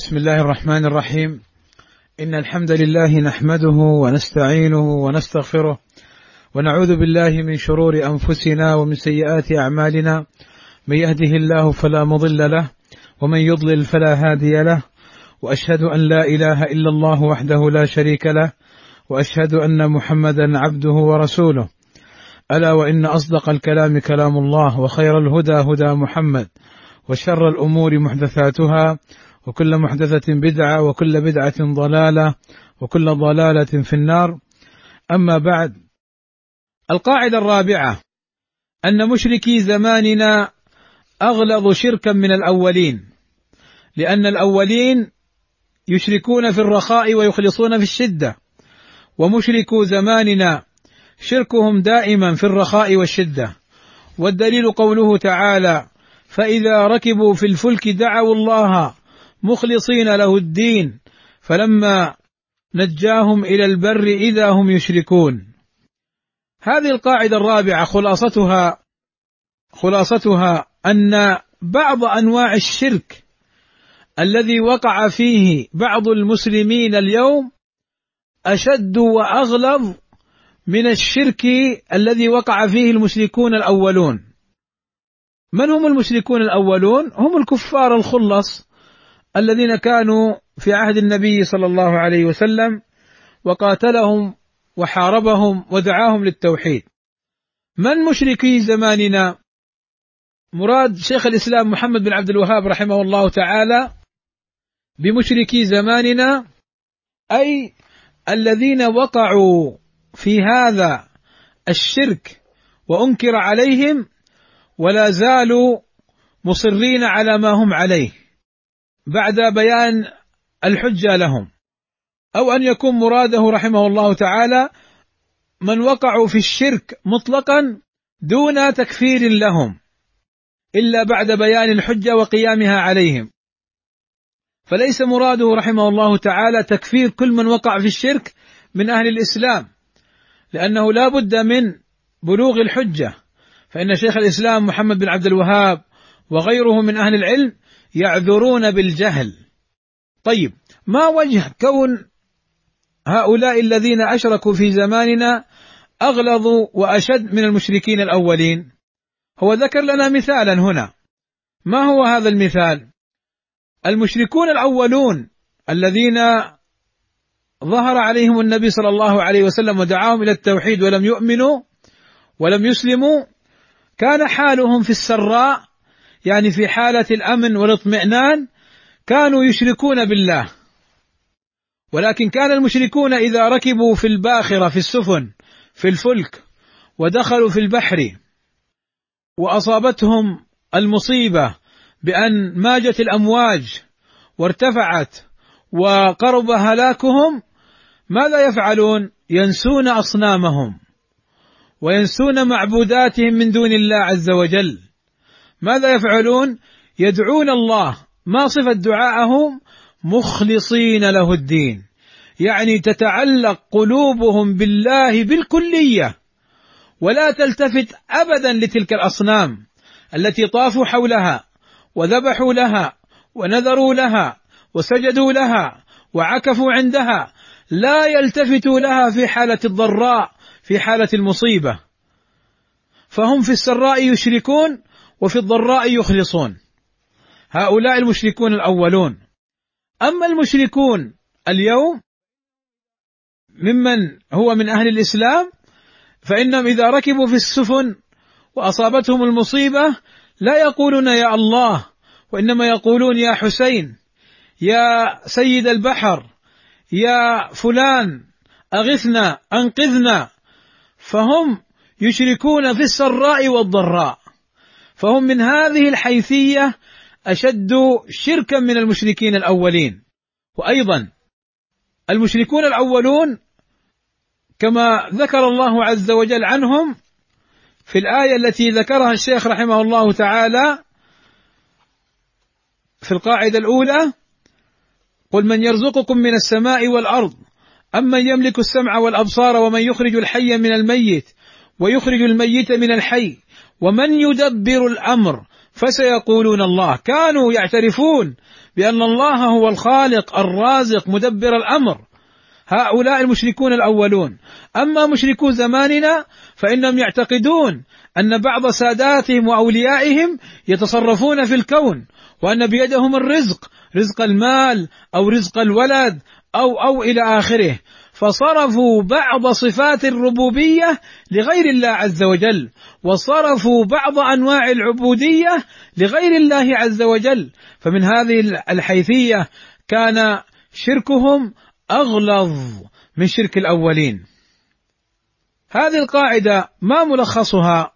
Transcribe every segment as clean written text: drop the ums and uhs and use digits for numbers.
بسم الله الرحمن الرحيم. إن الحمد لله نحمده ونستعينه ونستغفره ونعوذ بالله من شرور أنفسنا ومن سيئات أعمالنا، من يهده الله فلا مضل له ومن يضلل فلا هادي له، وأشهد أن لا إله إلا الله وحده لا شريك له، وأشهد أن محمدا عبده ورسوله. ألا وإن أصدق الكلام كلام الله، وخير الهدى هدى محمد، وشر الأمور محدثاتها، وكل محدثة بدعة، وكل بدعة ضلالة، وكل ضلالة في النار. أما بعد، القاعدة الرابعة: أن مشركي زماننا أغلظ شركا من الأولين، لأن الأولين يشركون في الرخاء ويخلصون في الشدة، ومشركو زماننا شركهم دائما في الرخاء والشدة. والدليل قوله تعالى: فإذا ركبوا في الفلك دعوا الله مخلصين له الدين فلما نجاهم إلى البر إذا هم يشركون. هذه القاعدة الرابعة خلاصتها أن بعض أنواع الشرك الذي وقع فيه بعض المسلمين اليوم أشد وأغلظ من الشرك الذي وقع فيه المشركون الأولون. من هم المشركون الأولون؟ هم الكفار الخلص الذين كانوا في عهد النبي صلى الله عليه وسلم، وقاتلهم وحاربهم ودعاهم للتوحيد. من مشركي زماننا؟ مراد شيخ الإسلام محمد بن عبد الوهاب رحمه الله تعالى بمشركي زماننا أي الذين وقعوا في هذا الشرك وأنكر عليهم ولا زالوا مصرين على ما هم عليه بعد بيان الحجة لهم، أو أن يكون مراده رحمه الله تعالى من وقعوا في الشرك مطلقا دون تكفير لهم إلا بعد بيان الحجة وقيامها عليهم. فليس مراده رحمه الله تعالى تكفير كل من وقع في الشرك من أهل الإسلام، لأنه لا بد من بلوغ الحجة، فإن شيخ الإسلام محمد بن عبد الوهاب وغيره من أهل العلم يعذرون بالجهل. طيب، ما وجه كون هؤلاء الذين أشركوا في زماننا أغلظ وأشد من المشركين الأولين؟ هو ذكر لنا مثالا هنا. ما هو هذا المثال؟ المشركون الأولون الذين ظهر عليهم النبي صلى الله عليه وسلم ودعاهم إلى التوحيد ولم يؤمنوا ولم يسلموا، كان حالهم في السراء، يعني في حالة الأمن والاطمئنان، كانوا يشركون بالله. ولكن كان المشركون إذا ركبوا في الباخرة، في السفن، في الفلك، ودخلوا في البحر وأصابتهم المصيبة بأن ماجت الأمواج وارتفعت وقرب هلاكهم، ماذا يفعلون؟ ينسون أصنامهم وينسون معبوداتهم من دون الله عز وجل. ماذا يفعلون؟ يدعون الله. ما صفة دعاءهم؟ مخلصين له الدين، يعني تتعلق قلوبهم بالله بالكلية، ولا تلتفت أبدا لتلك الأصنام التي طافوا حولها وذبحوا لها ونذروا لها وسجدوا لها وعكفوا عندها، لا يلتفتوا لها في حالة الضراء، في حالة المصيبة. فهم في السراء يشركون وفي الضراء يخلصون. هؤلاء المشركون الأولون. أما المشركون اليوم ممن هو من أهل الإسلام، فإنهم إذا ركبوا في السفن وأصابتهم المصيبة لا يقولون يا الله، وإنما يقولون يا حسين، يا سيد البحر، يا فلان أغثنا أنقذنا. فهم يشركون في السراء والضراء، فهم من هذه الحيثية أشد شركا من المشركين الأولين. وأيضا المشركون الأولون كما ذكر الله عز وجل عنهم في الآية التي ذكرها الشيخ رحمه الله تعالى في القاعدة الأولى: قل من يرزقكم من السماء والأرض أمن يملك السمع والأبصار ومن يخرج الحي من الميت ويخرج الميت من الحي ومن يدبر الأمر فسيقولون الله. كانوا يعترفون بأن الله هو الخالق الرازق مدبر الأمر، هؤلاء المشركون الأولون. أما مشركو زماننا فإنهم يعتقدون أن بعض ساداتهم وأوليائهم يتصرفون في الكون، وأن بيدهم الرزق، رزق المال أو رزق الولد أو إلى آخره، فصرفوا بعض صفات الربوبية لغير الله عز وجل، وصرفوا بعض أنواع العبودية لغير الله عز وجل. فمن هذه الحيثية كان شركهم أغلظ من شرك الأولين. هذه القاعدة ما ملخصها؟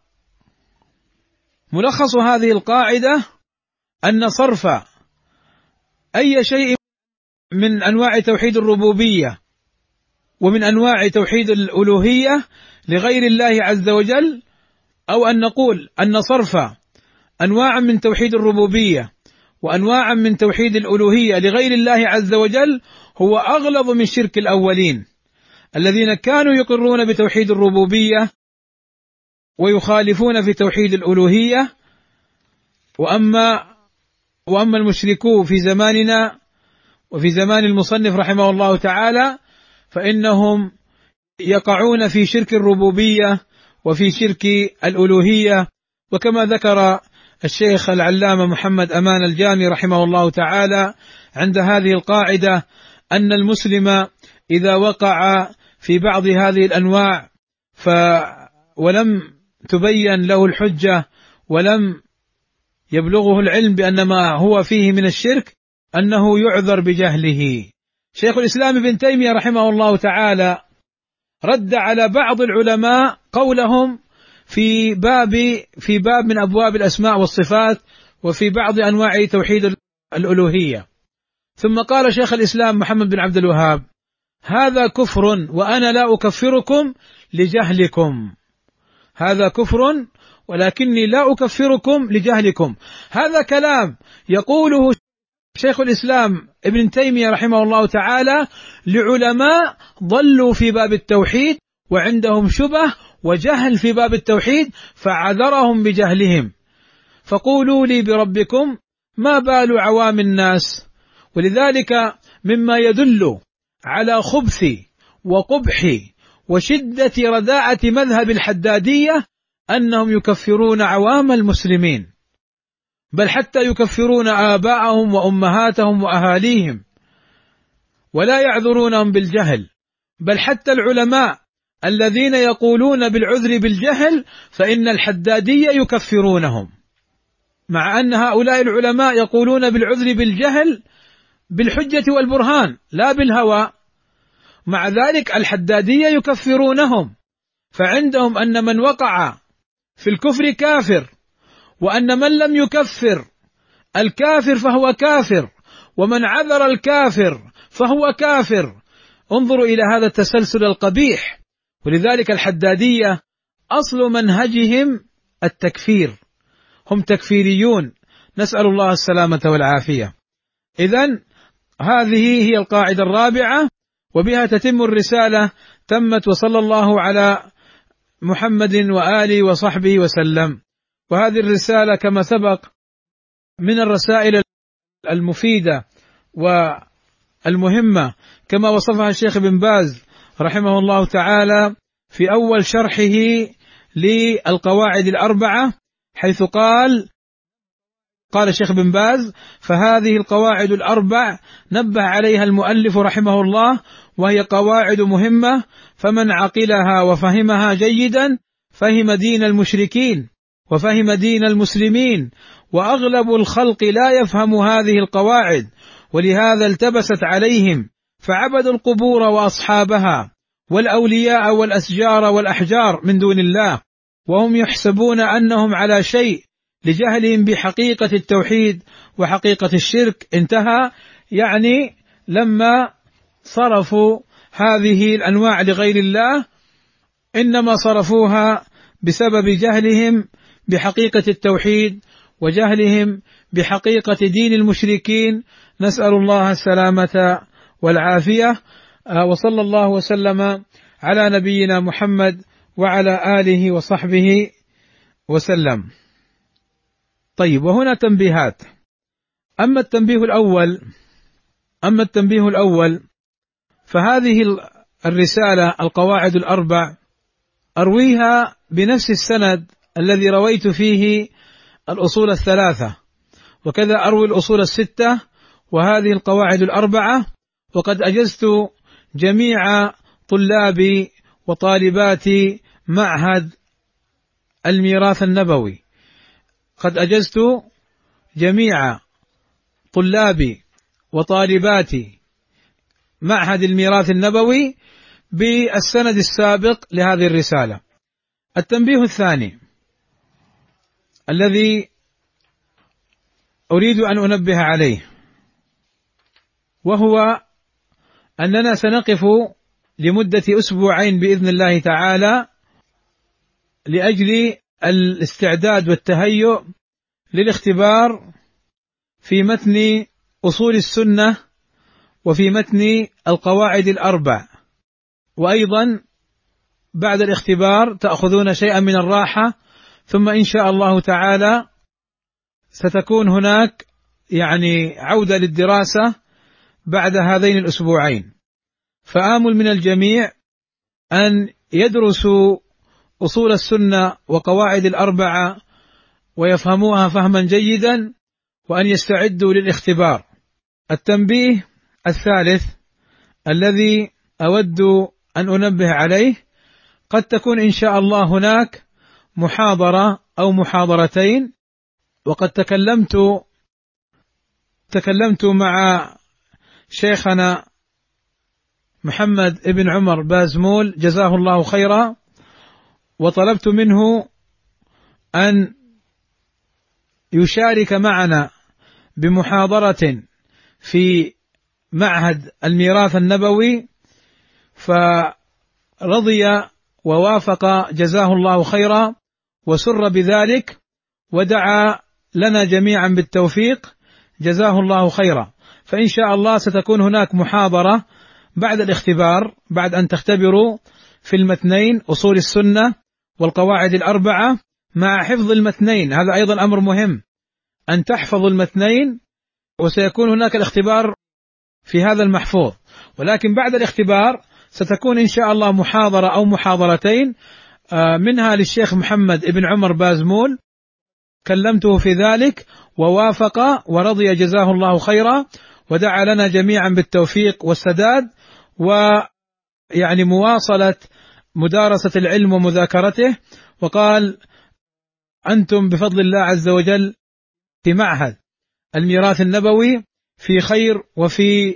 ملخص هذه القاعدة أن صرف أي شيء من أنواع توحيد الربوبية ومن أنواع توحيد الألوهية لغير الله عز وجل، أو أن نقول أن صرف أنواع من توحيد الربوبية وأنواع من توحيد الألوهية لغير الله عز وجل هو أغلظ من شرك الأولين الذين كانوا يقرون بتوحيد الربوبية ويخالفون في توحيد الألوهية. وأما المشركون في زماننا وفي زمان المصنف رحمه الله تعالى فإنهم يقعون في شرك الربوبية وفي شرك الألوهية. وكما ذكر الشيخ العلامة محمد أمان الجامي رحمه الله تعالى عند هذه القاعدة أن المسلم إذا وقع في بعض هذه الأنواع ولم تبين له الحجة ولم يبلغه العلم بأن ما هو فيه من الشرك أنه يعذر بجهله. شيخ الإسلام ابن تيمية رحمه الله تعالى رد على بعض العلماء قولهم في باب من أبواب الأسماء والصفات وفي بعض أنواع توحيد الألوهية. ثم قال شيخ الإسلام محمد بن عبد الوهاب: هذا كفر وأنا لا أكفركم لجهلكم. هذا كفر ولكني لا أكفركم لجهلكم. هذا كلام يقوله شيخ الإسلام ابن تيمية رحمه الله تعالى لعلماء ضلوا في باب التوحيد وعندهم شبه وجهل في باب التوحيد فعذرهم بجهلهم. فقولوا لي بربكم ما بال عوام الناس. ولذلك مما يدل على خبث وقبح وشدة رداءة مذهب الحدادية أنهم يكفرون عوام المسلمين، بل حتى يكفرون آباءهم وأمهاتهم وأهاليهم ولا يعذرونهم بالجهل، بل حتى العلماء الذين يقولون بالعذر بالجهل فإن الحدادية يكفرونهم، مع أن هؤلاء العلماء يقولون بالعذر بالجهل بالحجة والبرهان لا بالهوى. مع ذلك الحدادية يكفرونهم، فعندهم أن من وقع في الكفر كافر، وأن من لم يكفر الكافر فهو كافر، ومن عذر الكافر فهو كافر. انظروا إلى هذا التسلسل القبيح. ولذلك الحدادية أصل منهجهم التكفير، هم تكفيريون، نسأل الله السلامة والعافية. إذن هذه هي القاعدة الرابعة، وبها تتم الرسالة. تمت، وصلى الله على محمد وآله وصحبه وسلم. وهذه الرسالة كما سبق من الرسائل المفيدة والمهمة كما وصفها الشيخ بن باز رحمه الله تعالى في أول شرحه للقواعد الأربعة، حيث قال الشيخ بن باز: فهذه القواعد الأربع نبه عليها المؤلف رحمه الله، وهي قواعد مهمة، فمن عقلها وفهمها جيدا فهم دين المشركين وفهم دين المسلمين. وأغلب الخلق لا يفهم هذه القواعد، ولهذا التبست عليهم فعبدوا القبور وأصحابها والأولياء والأشجار والأحجار من دون الله، وهم يحسبون أنهم على شيء لجهلهم بحقيقة التوحيد وحقيقة الشرك. انتهى. يعني لما صرفوا هذه الأنواع لغير الله إنما صرفوها بسبب جهلهم بحقيقة التوحيد وجهلهم بحقيقة دين المشركين، نسأل الله السلامة والعافية. وصلى الله وسلم على نبينا محمد وعلى آله وصحبه وسلم. طيب، وهنا تنبيهات. أما التنبيه الأول فهذه الرسالة القواعد الأربع أرويها بنفس السند الذي رويت فيه الأصول الثلاثة، وكذا أروي الأصول الستة وهذه القواعد الأربعة، وقد أجزت جميع طلاب وطالبات معهد الميراث النبوي، قد أجزت جميع طلاب وطالبات معهد الميراث النبوي بالسند السابق لهذه الرسالة. التنبيه الثاني الذي أريد أن أنبه عليه، وهو أننا سنقف لمدة أسبوعين بإذن الله تعالى لأجل الاستعداد والتهيؤ للاختبار في متن أصول السنة وفي متن القواعد الأربع، وأيضا بعد الاختبار تأخذون شيئا من الراحة، ثم إن شاء الله تعالى ستكون هناك عودة للدراسة بعد هذين الأسبوعين. فآمل من الجميع أن يدرسوا أصول السنة وقواعد الأربعة ويفهموها فهما جيدا، وأن يستعدوا للاختبار. التنبيه الثالث الذي أود أن أنبه عليه، قد تكون إن شاء الله هناك محاضرة أو محاضرتين، وقد تكلمت مع شيخنا محمد ابن عمر بازمول جزاه الله خيرا، وطلبت منه أن يشارك معنا بمحاضرة في معهد الميراث النبوي، فرضي ووافق جزاه الله خيرا وسر بذلك، ودعا لنا جميعا بالتوفيق جزاه الله خيرا. فإن شاء الله ستكون هناك محاضرة بعد الاختبار، بعد أن تختبروا في المتنين أصول السنة والقواعد الأربعة مع حفظ المتنين. هذا أيضا أمر مهم، أن تحفظوا المتنين، وسيكون هناك الاختبار في هذا المحفوظ. ولكن بعد الاختبار ستكون إن شاء الله محاضرة أو محاضرتين، منها للشيخ محمد ابن عمر بازمول، كلمته في ذلك ووافق ورضي جزاه الله خيرا، ودعا لنا جميعا بالتوفيق والسداد، مواصلة مدارسة العلم ومذاكرته. وقال: أنتم بفضل الله عز وجل في معهد الميراث النبوي في خير وفي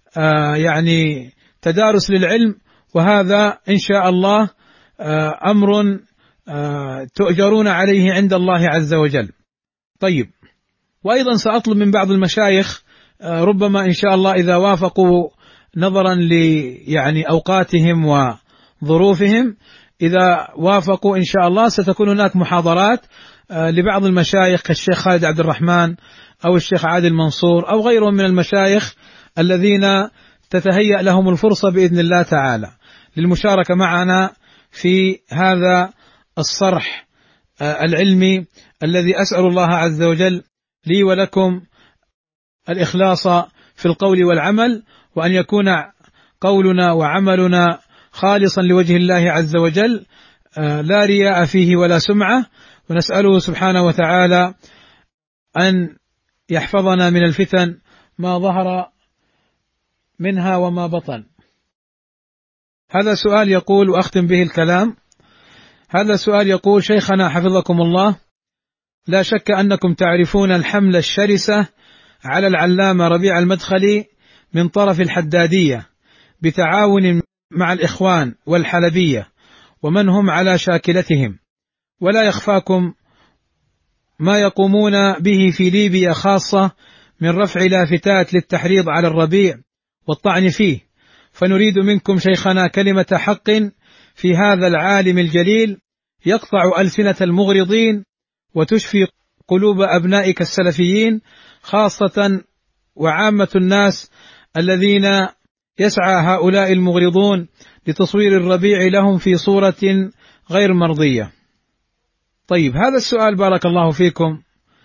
تدارس للعلم، وهذا إن شاء الله أمر تؤجرون عليه عند الله عز وجل. طيب، وأيضا سأطلب من بعض المشايخ ربما إن شاء الله إذا وافقوا نظرا أوقاتهم وظروفهم، إذا وافقوا إن شاء الله ستكون هناك محاضرات لبعض المشايخ كالشيخ خالد عبد الرحمن أو الشيخ عادل منصور أو غيرهم من المشايخ الذين تتهيأ لهم الفرصة بإذن الله تعالى للمشاركة معنا في هذا الصرح العلمي، الذي أسأل الله عز وجل لي ولكم الإخلاص في القول والعمل، وأن يكون قولنا وعملنا خالصا لوجه الله عز وجل، لا رياء فيه ولا سمعة. ونسأله سبحانه وتعالى أن يحفظنا من الفتن ما ظهر منها وما بطن. هذا سؤال يقول، وأختم به الكلام، هذا سؤال يقول: شيخنا حفظكم الله، لا شك أنكم تعرفون الحملة الشرسة على العلامة ربيع المدخلي من طرف الحدادية بتعاون مع الإخوان والحلبية ومن هم على شاكلتهم، ولا يخفاكم ما يقومون به في ليبيا خاصة من رفع لافتات للتحريض على الربيع والطعن فيه. فنريد منكم شيخنا كلمة حق في هذا العالم الجليل يقطع ألسنة المغرضين وتشفي قلوب أبنائك السلفيين خاصة وعامة الناس الذين يسعى هؤلاء المغرضون لتصوير الربيع لهم في صورة غير مرضية. طيب، هذا السؤال بارك الله فيكم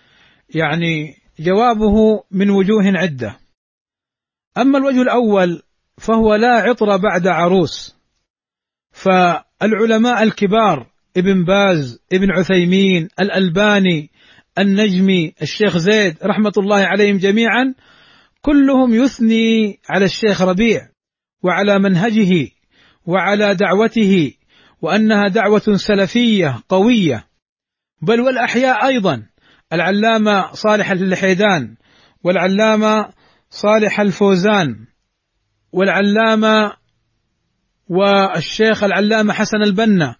يعني جوابه من وجوه عدة. أما الوجه الأول فهو لا عطر بعد عروس، فالعلماء الكبار ابن باز، ابن عثيمين، الألباني، النجمي، الشيخ زيد رحمة الله عليهم جميعا كلهم يثني على الشيخ ربيع وعلى منهجه وعلى دعوته، وأنها دعوة سلفية قوية. بل والأحياء أيضا العلامة صالح الحيدان، والعلامة صالح الفوزان، والعلامة والشيخ العلامة حسن البنا،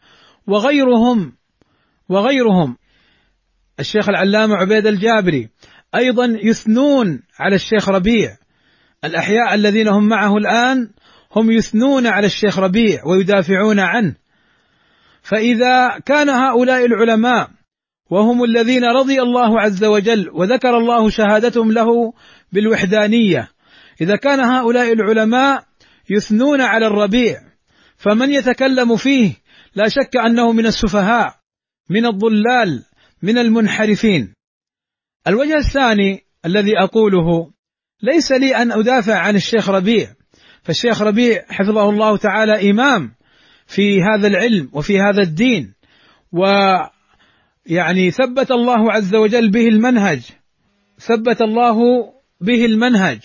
وغيرهم الشيخ العلامة عبيد الجابري أيضا يثنون على الشيخ ربيع. الأحياء الذين هم معه الآن هم يثنون على الشيخ ربيع ويدافعون عنه. فإذا كان هؤلاء العلماء وهم الذين رضي الله عز وجل وذكر الله شهادتهم له بالوحدانية، إذا كان هؤلاء العلماء يثنون على الربيع، فمن يتكلم فيه لا شك أنه من السفهاء، من الضلال، من المنحرفين. الوجه الثاني الذي أقوله، ليس لي أن أدافع عن الشيخ ربيع، فالشيخ ربيع حفظه الله تعالى إمام في هذا العلم وفي هذا الدين، ويعني ثبت الله عز وجل به المنهج، ثبت الله به المنهج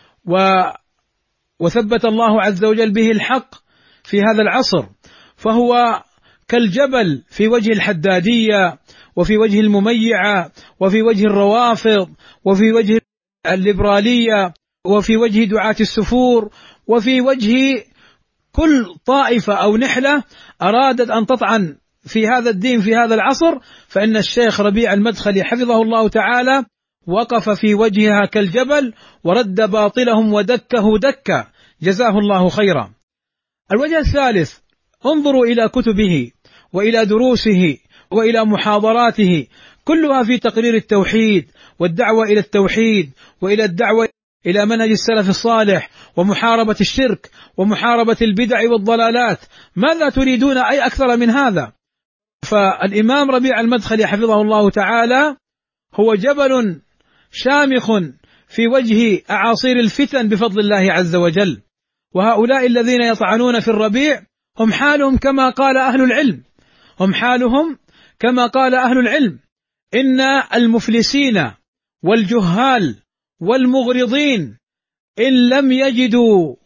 وثبت الله عز وجل به الحق في هذا العصر، فهو كالجبل في وجه الحدادية وفي وجه المميعة وفي وجه الروافض وفي وجه الليبرالية وفي وجه دعاة السفور وفي وجه كل طائفة أو نحلة أرادت أن تطعن في هذا الدين في هذا العصر، فإن الشيخ ربيع المدخلي حفظه الله تعالى وقف في وجهها كالجبل ورد باطلهم ودكه دكا، جزاه الله خيرا. الوجه الثالث، انظروا إلى كتبه وإلى دروسه وإلى محاضراته، كلها في تقرير التوحيد والدعوة إلى التوحيد وإلى الدعوة إلى منهج السلف الصالح ومحاربة الشرك ومحاربة البدع والضلالات. ماذا تريدون أي أكثر من هذا؟ فالإمام ربيع المدخلي حفظه الله تعالى هو جبل شامخ في وجه أعاصير الفتن بفضل الله عز وجل. وهؤلاء الذين يطعنون في الربيع هم حالهم كما قال أهل العلم، هم حالهم كما قال أهل العلم: إن المفلسين والجهال والمغرضين إن لم يجدوا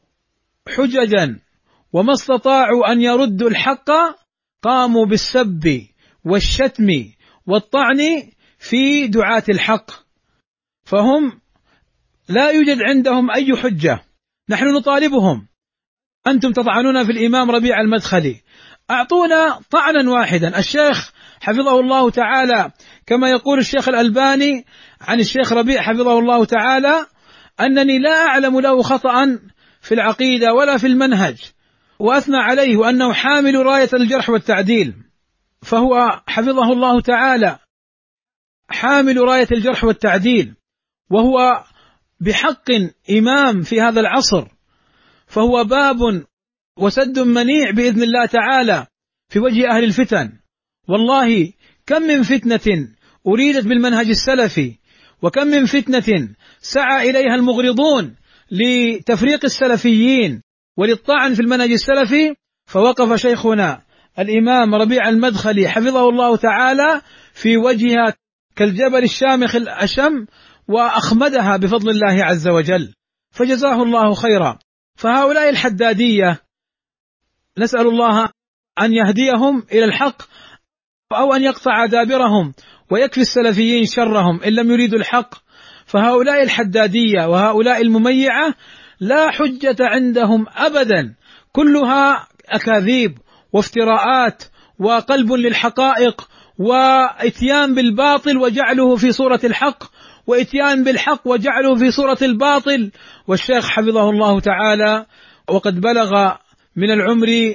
حججا وما استطاعوا أن يردوا الحق قاموا بالسب والشتم والطعن في دعاة الحق، فهم لا يوجد عندهم أي حجة. نحن نطالبهم: أنتم تطعنون في الإمام ربيع المدخلي، أعطونا طعنا واحدا. الشيخ حفظه الله تعالى كما يقول الشيخ الألباني عن الشيخ ربيع حفظه الله تعالى: أنني لا أعلم له خطأ في العقيدة ولا في المنهج، وأثنى عليه وأنه حامل راية الجرح والتعديل، فهو حفظه الله تعالى حامل راية الجرح والتعديل، وهو بحق إمام في هذا العصر، فهو باب وسد منيع بإذن الله تعالى في وجه أهل الفتن. والله كم من فتنة أريدت بالمنهج السلفي، وكم من فتنة سعى إليها المغرضون لتفريق السلفيين وللطعن في المنهج السلفي، فوقف شيخنا الإمام ربيع المدخلي حفظه الله تعالى في وجهها كالجبل الشامخ الأشم وأخمدها بفضل الله عز وجل، فجزاه الله خيرا. فهؤلاء الحدادية نسأل الله أن يهديهم إلى الحق أو أن يقطع دابرهم ويكفي السلفيين شرهم إن لم يريدوا الحق. فهؤلاء الحدادية وهؤلاء المميعة لا حجة عندهم أبدا، كلها أكاذيب وافتراءات وقلب للحقائق وإتيان بالباطل وجعله في صورة الحق، وإتيان بالحق وجعله في صورة الباطل. والشيخ حفظه الله تعالى وقد بلغ من العمر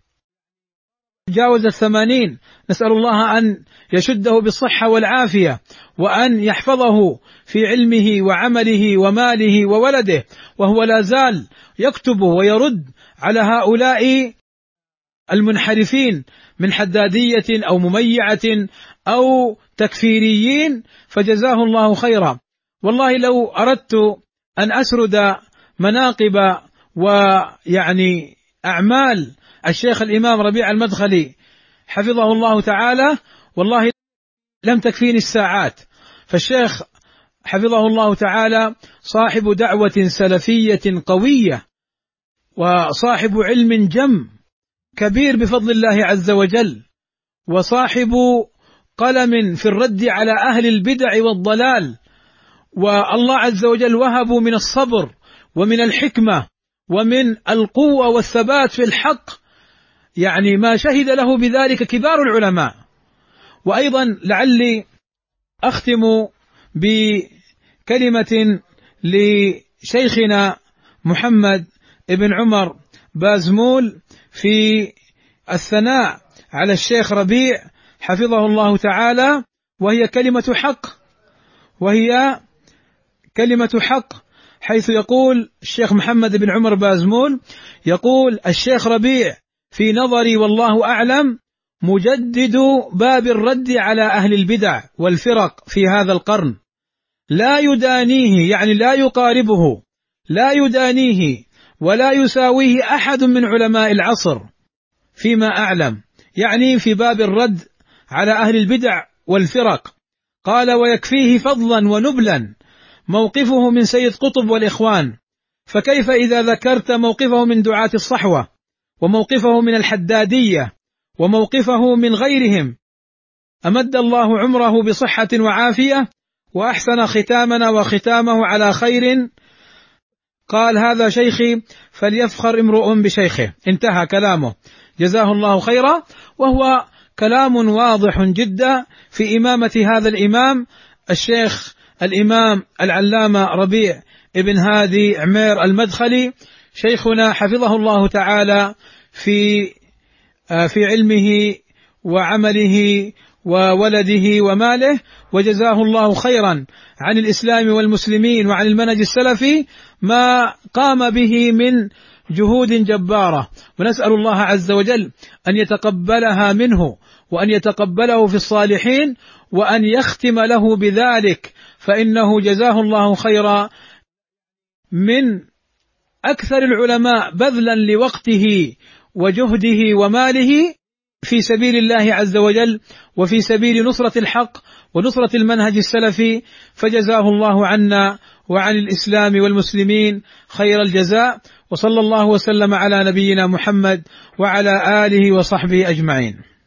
جاوز 80، نسأل الله أن يشده بالصحة والعافية وأن يحفظه في علمه وعمله وماله وولده، وهو لا زال يكتب ويرد على هؤلاء المنحرفين من حدادية أو مميعة أو تكفيريين فجزاه الله خيرا. والله لو أردت أن أسرد مناقب ويعني أعمال الشيخ الإمام ربيع المدخلي حفظه الله تعالى والله لم تكفيني الساعات. فالشيخ حفظه الله تعالى صاحب دعوة سلفية قوية، وصاحب علم جم كبير بفضل الله عز وجل، وصاحب قلم في الرد على أهل البدع والضلال، والله عز وجل وهبه من الصبر ومن الحكمة ومن القوة والثبات في الحق، يعني ما شهد له بذلك كبار العلماء. وأيضا لعلي أختم بكلمة لشيخنا محمد بن عمر بازمول في الثناء على الشيخ ربيع حفظه الله تعالى، وهي كلمة حق، حيث يقول الشيخ محمد بن عمر بازمول يقول: الشيخ ربيع في نظري والله أعلم مجدد باب الرد على أهل البدع والفرق في هذا القرن، لا يدانيه، يعني لا يقاربه، لا يدانيه ولا يساويه أحد من علماء العصر فيما أعلم، يعني في باب الرد على أهل البدع والفرق. قال: ويكفيه فضلا ونبلا موقفه من سيد قطب والإخوان، فكيف إذا ذكرت موقفه من دعاة الصحوة، وموقفه من الحدادية، وموقفه من غيرهم؟ أمد الله عمره بصحة وعافية وأحسن ختامنا وختامه على خير. قال: هذا شيخي فليفخر امرؤ بشيخه. انتهى كلامه، جزاه الله خيرا. وهو كلام واضح جدا في إمامة هذا الإمام الشيخ الإمام العلامة ربيع ابن هادي عمير المدخلي، شيخنا حفظه الله تعالى في علمه وعمله وولده وماله، وجزاه الله خيرا عن الإسلام والمسلمين وعن المنهج السلفي ما قام به من جهود جبارة. ونسأل الله عز وجل أن يتقبلها منه، وأن يتقبله في الصالحين، وأن يختم له بذلك، فإنه جزاه الله خيرا من أكثر العلماء بذلا لوقته وجهده وماله في سبيل الله عز وجل، وفي سبيل نصرة الحق ونصرة المنهج السلفي، فجزاه الله عنا وعن الإسلام والمسلمين خير الجزاء. وصلى الله وسلم على نبينا محمد وعلى آله وصحبه أجمعين.